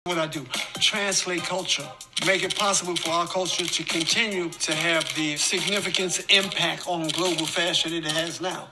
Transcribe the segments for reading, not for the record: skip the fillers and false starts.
What I do, translate culture, make it possible for our culture to continue to have the significance impact on global fashion it has now.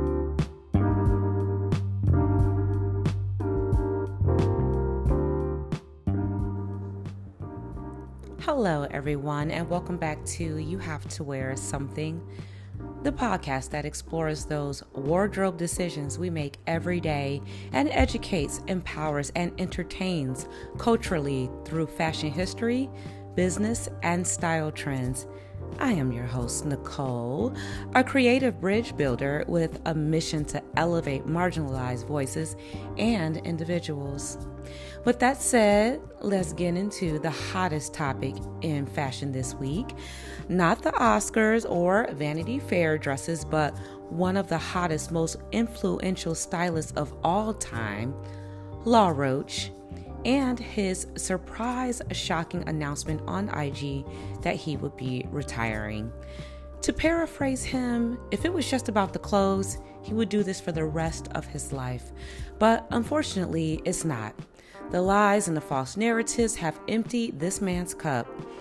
Hello, everyone, and welcome back to You Have to Wear Something, the podcast that explores those wardrobe decisions we make every day and educates, empowers, and entertains culturally through fashion history, business, and style trends. I am your host, Nicole, a creative bridge builder with a mission to elevate marginalized voices and individuals. With that said, let's get into the hottest topic in fashion this week. Not the Oscars or Vanity Fair dresses, but one of the hottest, most influential stylists of all time, Law Roach, and his surprise, shocking announcement on IG that he would be retiring. To paraphrase him, if it was just about the clothes, he would do this for the rest of his life. But unfortunately, it's not. The lies and the false narratives have emptied this man's cup.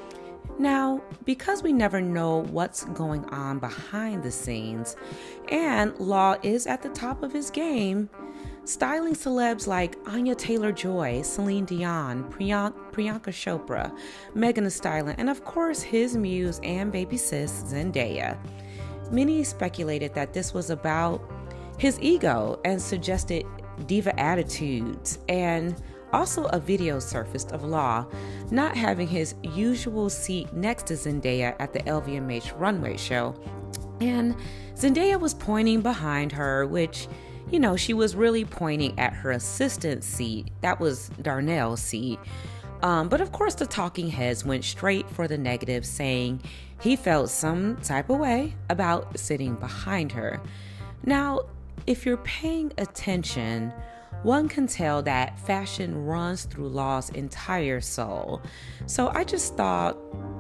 Now, because we never know what's going on behind the scenes, and Law is at the top of his game, styling celebs like Anya Taylor-Joy, Celine Dion, Priyanka Chopra, Megan Thee Stallion, and of course his muse and baby sis, Zendaya. Many speculated that this was about his ego and suggested diva attitudes, and also a video surfaced of Law not having his usual seat next to Zendaya at the LVMH runway show. And Zendaya was pointing behind her, which, she was really pointing at her assistant's seat. That was Darnell's seat. But of course, the talking heads went straight for the negative, saying he felt some type of way about sitting behind her. Now, if you're paying attention, one can tell that fashion runs through Law's entire soul. So I just thought,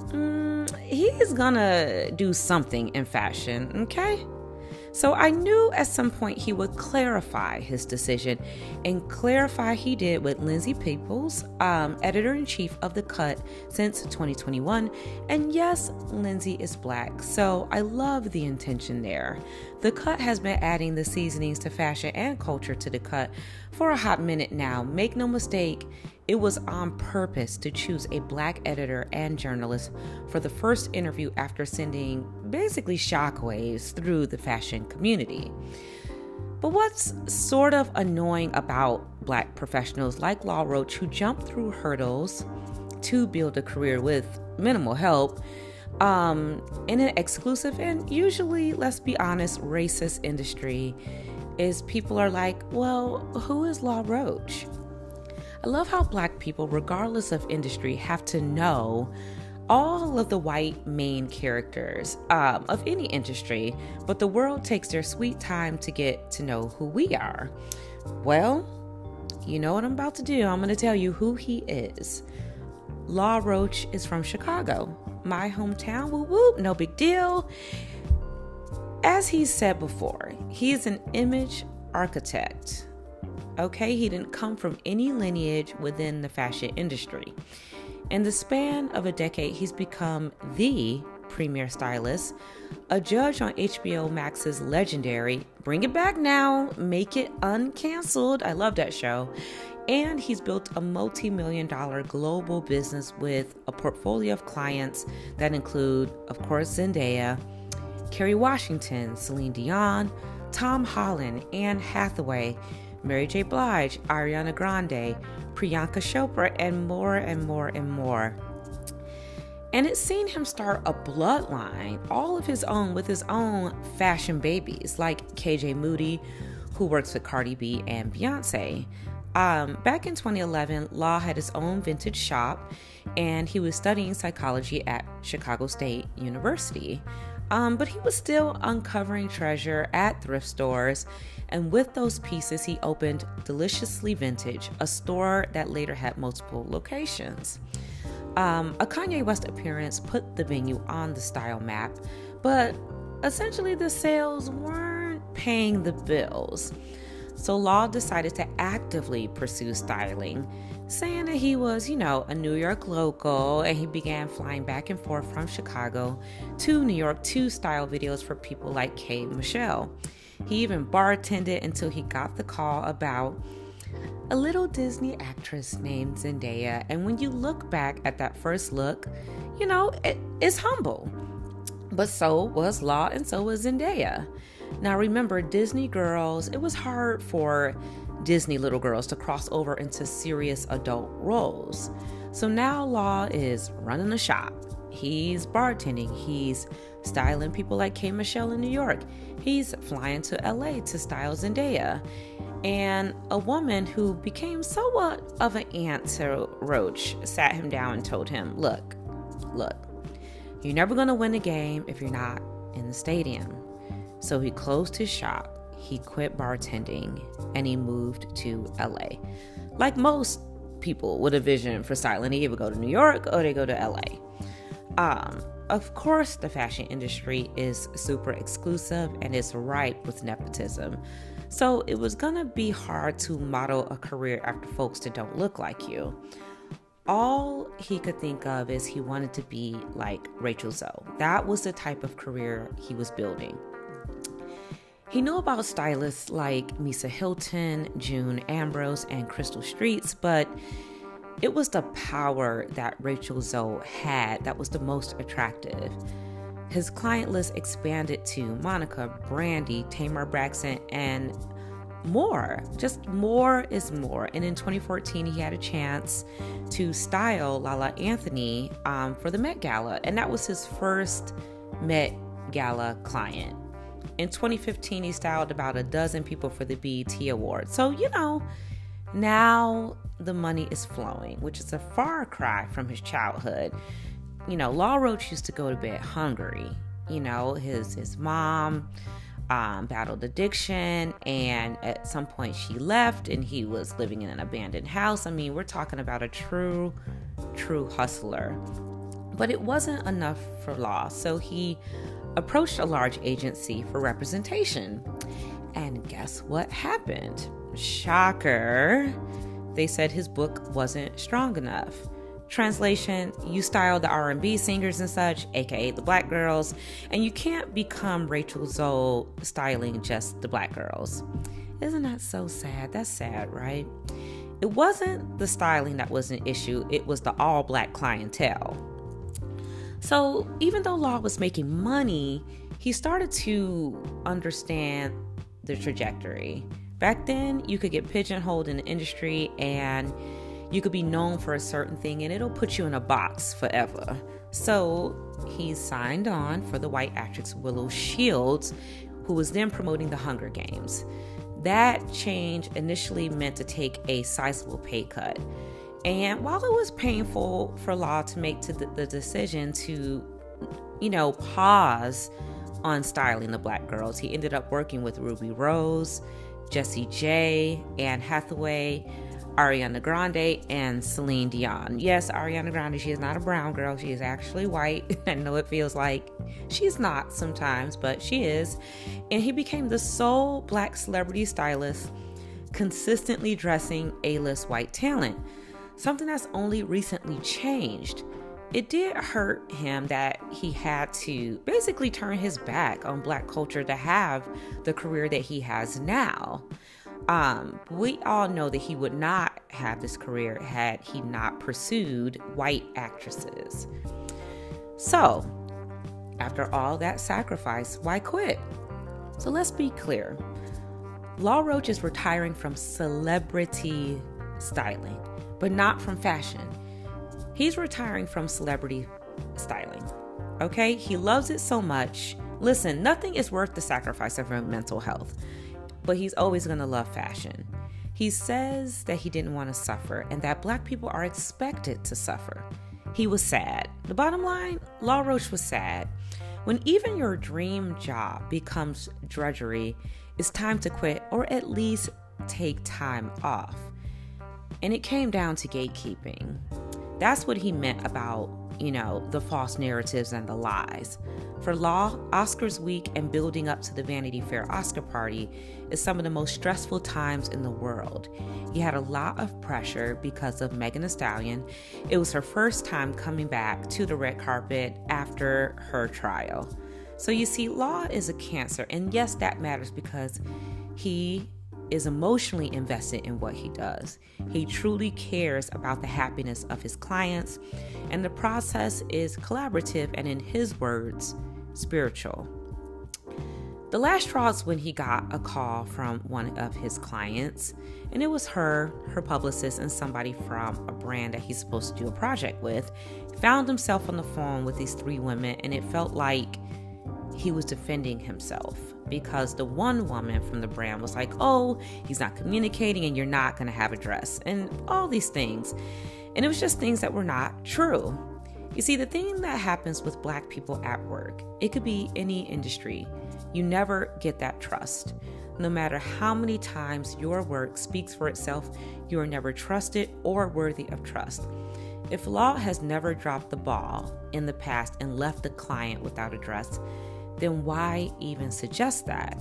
he is gonna do something in fashion, okay? So I knew at some point he would clarify his decision, and clarify he did with Lindsay Peoples, editor-in-chief of The Cut since 2021. And yes, Lindsay is Black, so I love the intention there. The Cut has been adding the seasonings to fashion and culture to The Cut for a hot minute now. Make no mistake, it was on purpose to choose a Black editor and journalist for the first interview after sending basically shockwaves through the fashion community. But what's sort of annoying about Black professionals like Law Roach, who jump through hurdles to build a career with minimal help in an exclusive and usually, let's be honest, racist industry, is people are like, well, who is Law Roach? I love how Black people, regardless of industry, have to know all of the white main characters of any industry, but the world takes their sweet time to get to know who we are. Well, you know what I'm about to do. I'm going to tell you who he is. Law Roach is from Chicago, my hometown. Woo whoop, no big deal. As he said before, he is an image architect. Okay, he didn't come from any lineage within the fashion industry. In the span of a decade, he's become the premier stylist, a judge on HBO Max's legendary Bring It Back Now, Make It Uncanceled. I love that show. And he's built a multi-million-dollar global business with a portfolio of clients that include, of course, Zendaya, Kerry Washington, Celine Dion, Tom Holland, Anne Hathaway, Mary J. Blige, Ariana Grande, Priyanka Chopra, and more and more and more. And it's seen him start a bloodline, all of his own, with his own fashion babies, like KJ Moody, who works with Cardi B and Beyonce. Back in 2011, Law had his own vintage shop, and he was studying psychology at Chicago State University. But he was still uncovering treasure at thrift stores, and with those pieces, he opened Deliciously Vintage, a store that later had multiple locations. A Kanye West appearance put the venue on the style map, but essentially the sales weren't paying the bills. So Law decided to actively pursue styling, saying that he was, a New York local, and he began flying back and forth from Chicago to New York to style videos for people like K. Michelle. He even bartended until he got the call about a little Disney actress named Zendaya. And when you look back at that first look, it's humble. But so was Law, and so was Zendaya. Now remember, Disney girls, it was hard for Disney little girls to cross over into serious adult roles. So now Law is running a shop. He's bartending. He's styling people like K. Michelle in New York. He's flying to LA to style Zendaya. And a woman who became somewhat of an aunt to Roach sat him down and told him, look, you're never going to win a game if you're not in the stadium. So he closed his shop, he quit bartending, and he moved to LA. Like most people with a vision for styling, they either go to New York or they go to LA. Of course, the fashion industry is super exclusive and it's ripe with nepotism. So it was gonna be hard to model a career after folks that don't look like you. All he could think of is he wanted to be like Rachel Zoe. That was the type of career he was building. He knew about stylists like Misa Hilton, June Ambrose, and Crystal Streets, but it was the power that Rachel Zoe had that was the most attractive. His client list expanded to Monica, Brandy, Tamar Braxton, and more. Just more is more. And in 2014, he had a chance to style Lala Anthony for the Met Gala, and that was his first Met Gala client. In 2015, he styled about a dozen people for the BET Awards. So, now the money is flowing, which is a far cry from his childhood. Law Roach used to go to bed hungry. His mom battled addiction, and at some point she left and he was living in an abandoned house. I mean, we're talking about a true hustler. But it wasn't enough for Law, so he approached a large agency for representation. And guess what happened? Shocker. They said his book wasn't strong enough. Translation, you style the R&B singers and such, aka the black girls, and you can't become Rachel Zoe styling just the black girls. Isn't that so sad? That's sad, right? It wasn't the styling that was an issue, it was the all-black clientele. So even though Law was making money, he started to understand the trajectory. Back then, you could get pigeonholed in the industry and you could be known for a certain thing and it'll put you in a box forever. So he signed on for the white actress Willow Shields, who was then promoting the Hunger Games. That change initially meant to take a sizable pay cut. And while it was painful for Law to make the decision to, pause on styling the black girls, he ended up working with Ruby Rose, Jessie J, Anne Hathaway, Ariana Grande, and Celine Dion. Yes, Ariana Grande, she is not a brown girl. She is actually white. I know it feels like she's not sometimes, but she is. And he became the sole black celebrity stylist consistently dressing A-list white talent. Something that's only recently changed. It did hurt him that he had to basically turn his back on black culture to have the career that he has now. We all know that he would not have this career had he not pursued white actresses. So, after all that sacrifice, why quit? So let's be clear. Law Roach is retiring from celebrity styling, but not from fashion. He's retiring from celebrity styling. Okay? He loves it so much. Listen, nothing is worth the sacrifice of your mental health, but he's always going to love fashion. He says that he didn't want to suffer and that black people are expected to suffer. He was sad. The bottom line, Law Roach was sad. When even your dream job becomes drudgery, it's time to quit or at least take time off. And it came down to gatekeeping. That's what he meant about, the false narratives and the lies. For Law, Oscars week and building up to the Vanity Fair Oscar party is some of the most stressful times in the world. He had a lot of pressure because of Megan Thee Stallion. It was her first time coming back to the red carpet after her trial. So you see, Law is a Cancer, and yes, that matters because he is emotionally invested in what he does. He truly cares about the happiness of his clients, and the process is collaborative and, in his words, spiritual. The last straw is when he got a call from one of his clients, and it was her publicist, and somebody from a brand that he's supposed to do a project with. He found himself on the phone with these 3 women, and it felt like he was defending himself because the one woman from the brand was like, oh, he's not communicating and you're not going to have a dress and all these things. And it was just things that were not true. You see, the thing that happens with Black people at work, it could be any industry. You never get that trust. No matter how many times your work speaks for itself, you are never trusted or worthy of trust. If Law has never dropped the ball in the past and left the client without a dress, then why even suggest that?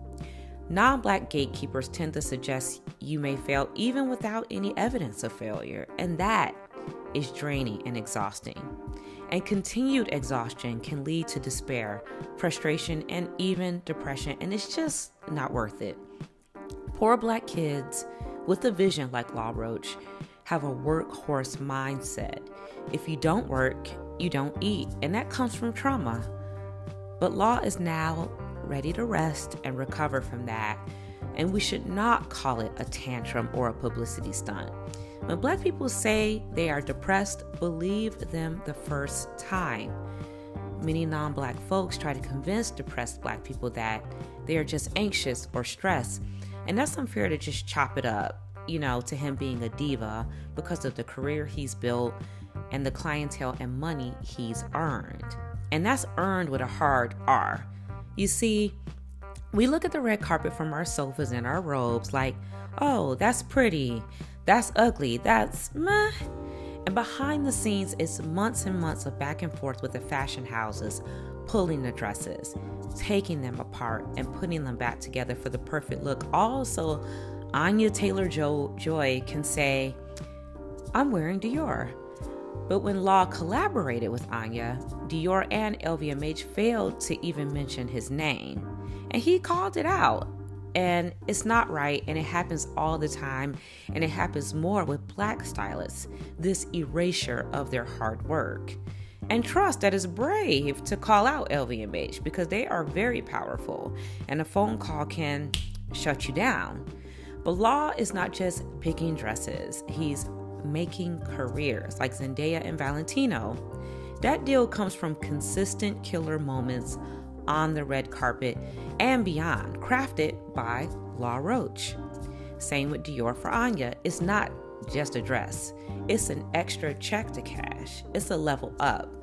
Non-Black gatekeepers tend to suggest you may fail even without any evidence of failure, and that is draining and exhausting. And continued exhaustion can lead to despair, frustration, and even depression, and it's just not worth it. Poor Black kids with a vision like Law Roach have a workhorse mindset. If you don't work, you don't eat, and that comes from trauma. But Law is now ready to rest and recover from that, and we should not call it a tantrum or a publicity stunt. When Black people say they are depressed, believe them the first time. Many non-Black folks try to convince depressed Black people that they are just anxious or stressed, and that's unfair to just chop it up, to him being a diva because of the career he's built and the clientele and money he's earned. And that's earned with a hard R. You see, we look at the red carpet from our sofas and our robes like, oh, that's pretty, that's ugly, that's meh. And behind the scenes, it's months and months of back and forth with the fashion houses, pulling the dresses, taking them apart, and putting them back together for the perfect look. Also, Anya Taylor-Joy can say, I'm wearing Dior. But when Law collaborated with Anya, Dior and LVMH failed to even mention his name. And he called it out. And it's not right, and it happens all the time, and it happens more with Black stylists, this erasure of their hard work. And trust that it's brave to call out LVMH because they are very powerful, and a phone call can shut you down. But Law is not just picking dresses, he's making careers like Zendaya and Valentino. That deal comes from consistent killer moments on the red carpet and beyond, crafted by Law Roach. Same with Dior for Anya. It's not just a dress. It's an extra check to cash. It's a level up.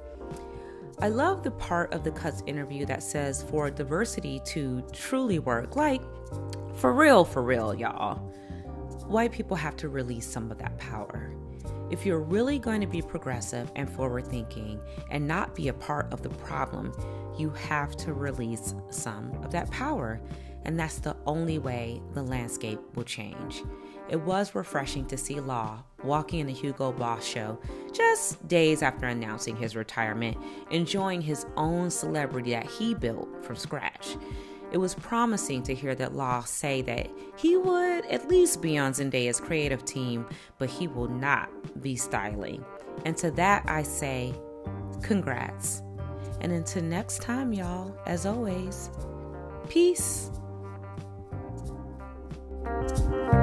I love the part of the Cuts interview that says for diversity to truly work, like for real, y'all, white people have to release some of that power. If you're really going to be progressive and forward-thinking and not be a part of the problem, you have to release some of that power. And that's the only way the landscape will change. It was refreshing to see Law walking in the Hugo Boss show just days after announcing his retirement, enjoying his own celebrity that he built from scratch. It was promising to hear that Law say that he would at least be on Zendaya's creative team, but he will not be styling. And to that I say, congrats. And until next time, y'all, as always, peace.